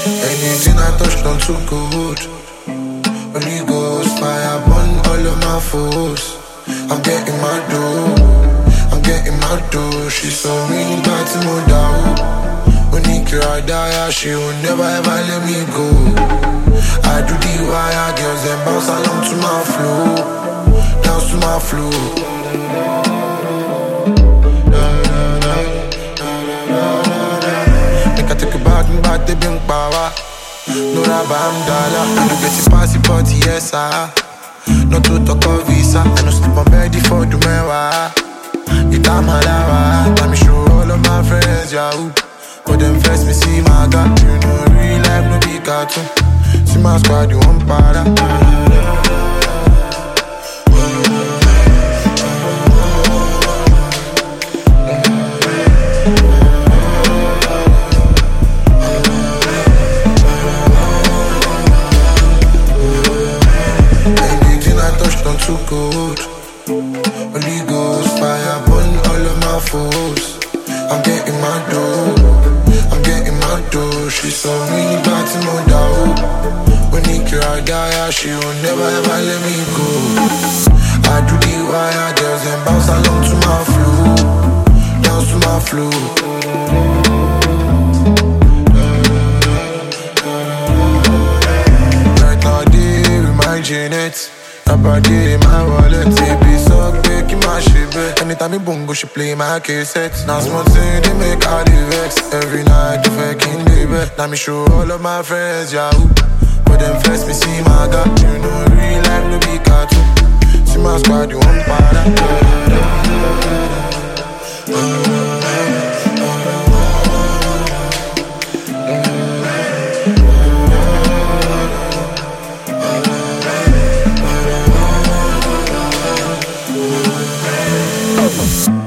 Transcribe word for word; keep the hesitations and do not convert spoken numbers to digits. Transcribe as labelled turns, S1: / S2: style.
S1: Anything I touch done too good. Holy Ghost fire burn all of my foes. I'm getting my dough, I'm getting my dough. She's so real, but no doubt. When he cry, die, she will never ever let me go. I do the wire, girls and bounce along to my flow, dance to my flow. Make I take a back and back the bank power. No rabba, I'm dollar. I no get it past the party, yes, I. Not to talk of visa. I no sleep on bed for the mewa. It's a malawa. Let me show all of my friends, yahoo. But them first me see my God. You know real life no be cartoon. See my squad, you want para. Anything I touch done too good. Holy Ghost fire burn all of my foes. I'm getting my dough, I'm getting my dough. She's so real, but no doubt. When he cry, die, she will never ever let me go. I do the wire, girls and bounce along to my flow, dance to my flow. Right now, day with my Janet. Nobody in my wallet, T V so quick in my shit. Anytime me bongo, she play my cassette. Now small thing, they make all the vex. Every night, the fucking baby. Now me show all of my friends, yahoo. But them first me see my God. You know real life no be cartoon. See my squad, you want para.
S2: Oh.